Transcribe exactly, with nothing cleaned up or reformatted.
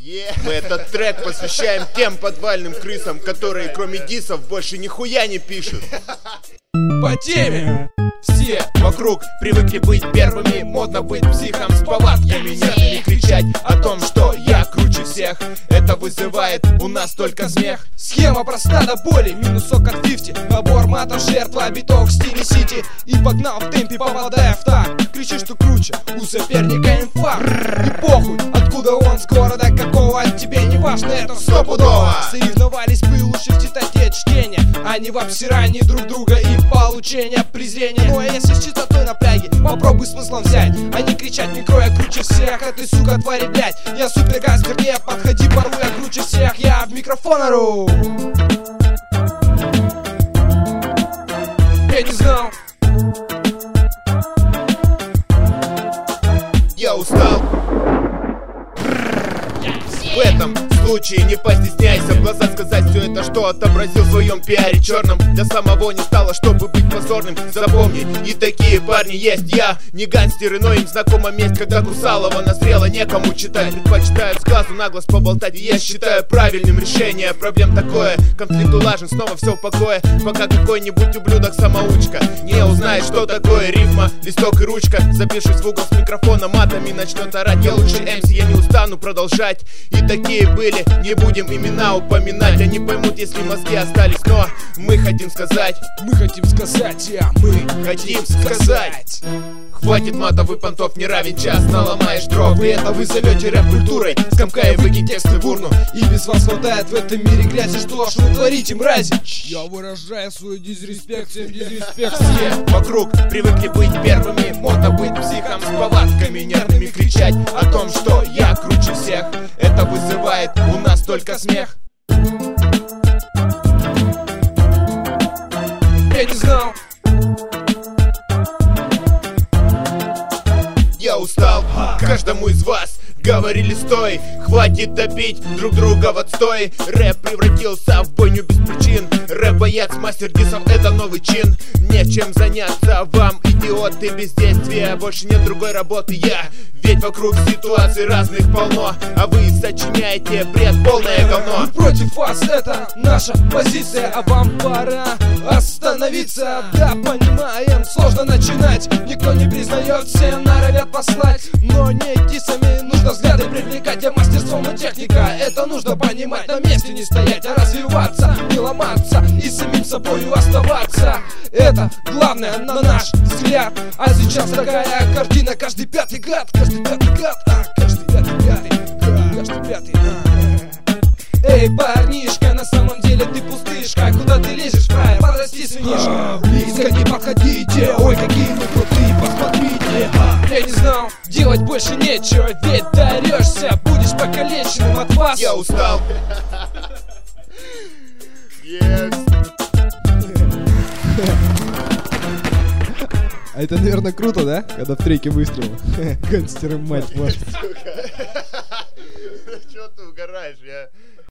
Yeah. Мы этот трек посвящаем тем подвальным крысам, которые кроме дисов больше нихуя не пишут. По теме. Все вокруг привыкли быть первыми. Модно быть психом с повадками нервными, кричать о том, что я круче всех. Это вызывает у нас только смех. Схема проста до боли, минусок от пятьдесят. Набор матов, жертва, биток в стиле сити. И погнал в темпе, попадая в такт. Кричи, что круче, у соперника инфаркт. И похуй, откуда он, с города какого, тебе не важно, это стопудово. Соревновались бы лучше в тет-а-тет чтения, а не в обсирании друг друга и получения презрения. Ну а если с чистотой напряги, попробуй смыслом взять, а не кричать микро, я круче всех. А ты, сука, твари, блять, я супергангстер, не подходи, порву, я круче всех. Я в микрофон ору. Я не знал. Я устал. В этом случае не постесняйся в глаза сказать все это, что отобразил в своем пиаре черном. Для самого не стало, чтобы быть позорным. Запомни, и такие парни есть. Я не гангстеры, но им знакома месть, когда Кусалова назрела, некому читать. Предпочитают с глазу на глаз поболтать. И я считаю правильным решение проблем такое. Конфликт улажен, снова все в покое, пока какой-нибудь ублюдок-самоучка не узнает, что такое рифма, листок и ручка. Запишусь в угол с микрофоном, матами начнет орать. Я лучший эм си, я не устану продолжать. И такие были, не будем имена упоминать. Они поймут, если мозги остались, но мы хотим сказать. Мы хотим сказать, а мы хотим сказать. Хватит матов и понтов, не равен час, наломаешь дров. И это вы зовете рэп-культурой, скомкая выкинь тексты в урну. И без вас хватает в этом мире грязи, что ж вы творите, мрази? Я выражаю свой дизреспект, всем дизреспект. Все вокруг привыкли быть первыми. Модно быть психом с повадками нервными, кричать о том, что я круче всех. Это вызывает у нас только смех. Я не знал. Я устал. Каждому из вас говорили: стой, хватит топить друг друга в отстой. Рэп превратился в бойню без причин. Рэп-боец, мастер дисов, это новый чин. Нечем заняться вам, идиоты, бездействия. Больше нет другой работы, я. Ведь вокруг ситуаций разных полно, а вы сочиняете бред, полное говно. Мы против вас, это наша позиция, а вам пора остановиться. Да, понимаем, сложно начинать, никто не признает, все норовят послать. Но не идти сами, нужно взгляды привлекать. А мастерством и техника, это нужно понимать. На месте не стоять, а развиваться, не ломаться и самим собою оставаться. Это главное, на наш взгляд. А сейчас такая картина, каждый пятый гад, каждый пятый гад, а каждый пятый пятый гад, каждый пятый. А. Эй, парнишка, на самом деле ты пустышка. Куда ты лезешь, фраер? Подрасти, свинишка. Близко не подходите, ой, какие мы крутые, посмотрите. Я не знал, делать больше нечего, ведь дарешься, будешь покалеченным от вас. Я устал. Yes. А это, наверное, круто, да? Когда в треке выстрел. Гангстеры, мать вашу. Чего ты угораешь? Я...